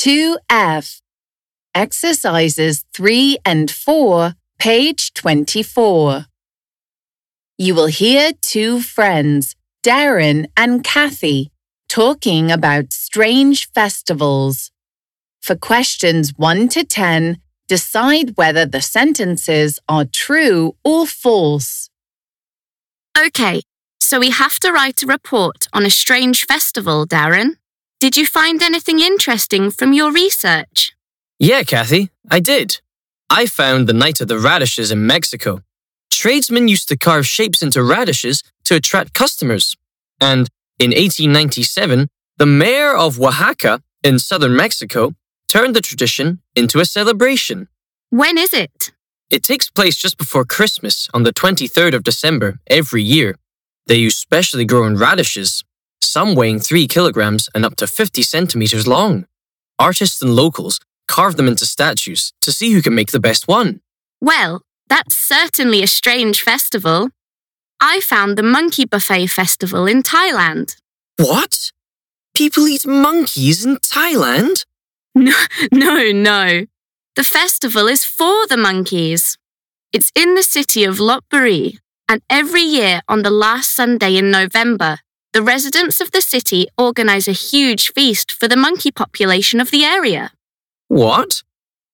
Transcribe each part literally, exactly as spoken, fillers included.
two F. Exercises three and four, page twenty-four. You will hear two friends, Darren and Kathy, talking about strange festivals. For questions one to ten, decide whether the sentences are true or false. Okay, so we have to write a report on a strange festival, Darren. Did you find anything interesting from your research? Yeah, Kathy, I did. I found the Night of the Radishes in Mexico. Tradesmen used to carve shapes into radishes to attract customers. And in eighteen ninety-seven, the mayor of Oaxaca in southern Mexico turned the tradition into a celebration. When is it? It takes place just before Christmas on the twenty-third of December every year. They use specially grown radishes, some weighing three kilograms and up to fifty centimeters long. Artists and locals carve them into statues to see who can make the best one. Well, that's certainly a strange festival. I found the Monkey Buffet Festival in Thailand. What? People eat monkeys in Thailand? No, no, no. The festival is for the monkeys. It's in the city of Lopburi, and every year on the last Sunday in November, the residents of the city organize a huge feast for the monkey population of the area. What?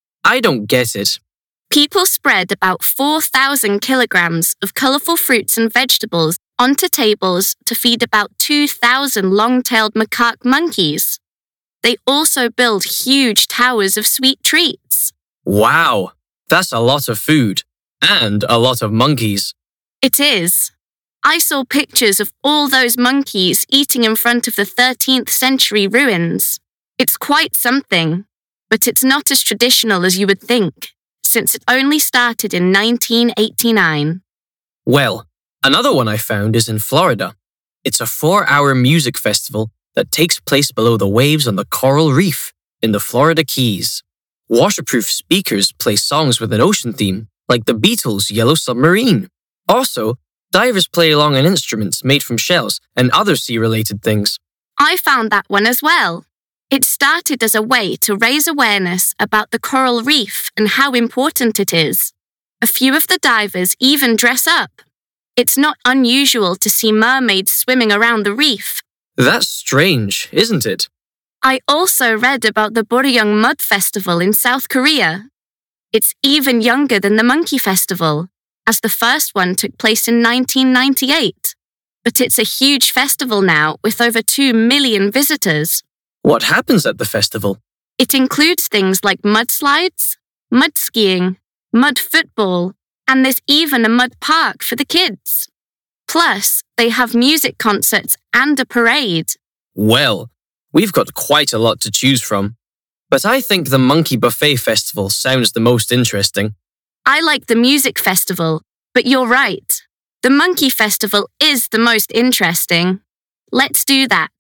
I don't get it. People spread about four thousand kilograms of colourful fruits and vegetables onto tables to feed about two thousand long-tailed macaque monkeys. They also build huge towers of sweet treats. Wow, that's a lot of food and a lot of monkeys. It is. I saw pictures of all those monkeys eating in front of the thirteenth century ruins. It's quite something, but it's not as traditional as you would think, since it only started in nineteen eighty-nine. Well, another one I found is in Florida. It's a four-hour music festival that takes place below the waves on the coral reef in the Florida Keys. Waterproof speakers play songs with an ocean theme, like the Beatles' Yellow Submarine. Also, divers play along on instruments made from shells and other sea-related things. I found that one as well. It started as a way to raise awareness about the coral reef and how important it is. A few of the divers even dress up. It's not unusual to see mermaids swimming around the reef. That's strange, isn't it? I also read about the Boryung Mud Festival in South Korea. It's even younger than the Monkey Festival, as the first one took place in nineteen ninety-eight. But it's a huge festival now with over two million visitors. What happens at the festival? It includes things like mudslides, mud skiing, mud football, and there's even a mud park for the kids. Plus, they have music concerts and a parade. Well, we've got quite a lot to choose from. But I think the Monkey Buffet Festival sounds the most interesting. I like the music festival, but you're right. The Monkey Festival is the most interesting. Let's do that.